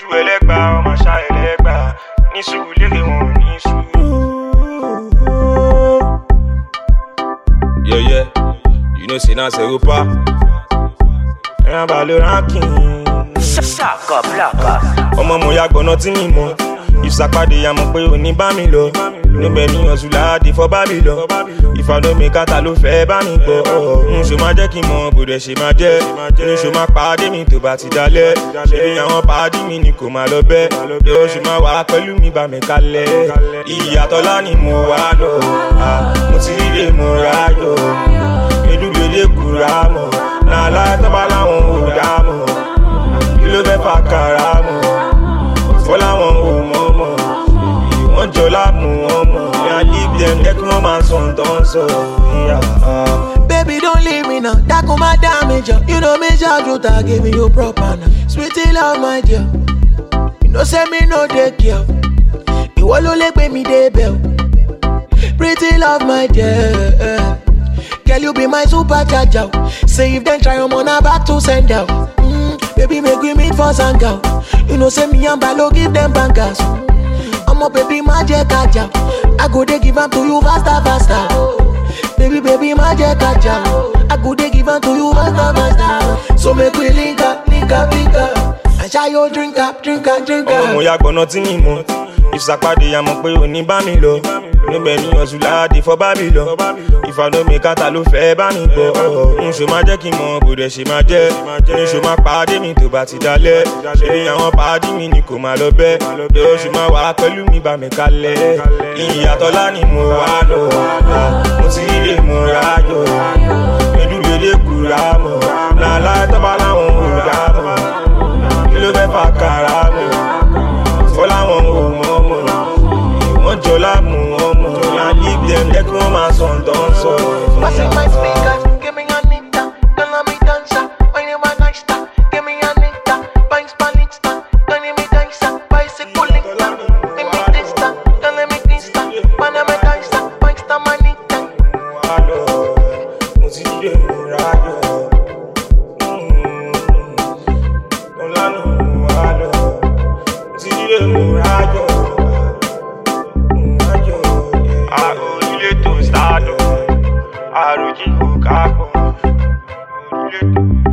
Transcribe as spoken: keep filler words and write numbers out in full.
ẹlẹ́gbà ọmọ ṣá ẹlẹ́gbà ní sùúrù lérè wọn ní sùúrù. Yeah, yeah, you know say na Serupa. Ẹ̀yàn bá lè ránkì. Saka blaka. Ọmọ mo ya gbọ̀nà tí mi mọ̀. Ìsàpàdé ya mọ̀ pé òní bá mi lọ. Níbẹ̀ ní ọ̀sùn láàdì fọ́ bá mi lọ. Ìfàdó mi kàtà ló fẹ́ bá mi gbọ́. N ṣo máa jẹ́ kí n mọ bòdẹ̀ ṣe máa jẹ́. N ṣo máa pàdé mi tó bá ti dalẹ̀. Ṣebí àwọn pàdé mi ni kò máa lọ bẹ́. Ó ṣo máa wà pẹ̀lú mi bá mi kalẹ̀. Ìyàtọ̀lá ni mo wà lọ. Mo ti ríre mo ráyọ̀. Edúgbèlé kúra mọ̀. Nàlá tọ́ba láwọn ò dá mọ̀. Kí ló fẹ́ fà kàrà mọ̀? Fọlá wọn ò mọ̀ mọ̀. Wọ́n jọ láàmú wọn mọ̀. I leave them, jẹ́ kí wọ́n máa sọ̀n tán sọ. Baby, don't leave me now. That come my damage. You know me, Jaju, I giving you proper now. Sweetie love, my dear. You know, say me no take care. You will only pay me the bill. Pretty love, my dear. Girl, you be my supercharger. Say if then try, I'm on a back to send out. Mm, baby, make we meet for Sanga. You know, say me and Balo give them bankers. I'm a baby, magic kaja. I go they give them to you faster, faster. Baby, baby, magic kaja. I go they give them to you faster, faster. So make we link up, link up, link up. And share your drink up, drink up, drink up. Ọmọ mo ya gbọ̀nà tí mi mọ̀. Ìsàpàdé ya mọ̀ pé òní bá mi lọ. Níbẹ̀ ní ọ̀sùn láàdì fọ́ bá mi lọ. Ìfàdó mi kàtà ló fẹ́ bá mi gbọ́. N ṣo máa jẹ́ kí n mọ bòdẹ̀ ṣe máa jẹ́. N ṣo máa pàdé mi tó bá ti dalẹ̀. Ṣebí àwọn pàdé mi ni kò máa lọ bẹ́. Ó ṣo máa wà pẹ̀lú mi bá mi kalẹ̀. Ìyàtọ̀lá ni mo wà lọ. Mo ti ríre mo ráyọ̀. Edúgbèlé kúra mọ̀. Nàlá tọ́ba láwọn ò dá mọ̀. Kí ló fẹ́ fà kàrà mọ̀? Fọlá wọn ò mọ̀ mọ̀. Wọ́n jọ láàmú wọn mọ̀. I leave them, jẹ́ kí wọ́n máa sọ̀n tán sọ. Passing my speakers, give me a nita. Don't let me dance, I need my nice star. Give me a nita, bangs palista. Don't let me dance, bicycle linka. Give me this star, don't let me this star. Man, I'm a dancer, bangs star, my nita. Mo ti ríre mo ráyọ̀. Ọlánà mo wà lọ. Mo ti ríre mo ráyọ̀. Àròlé tó sádùn, àròjì kò kápọ̀.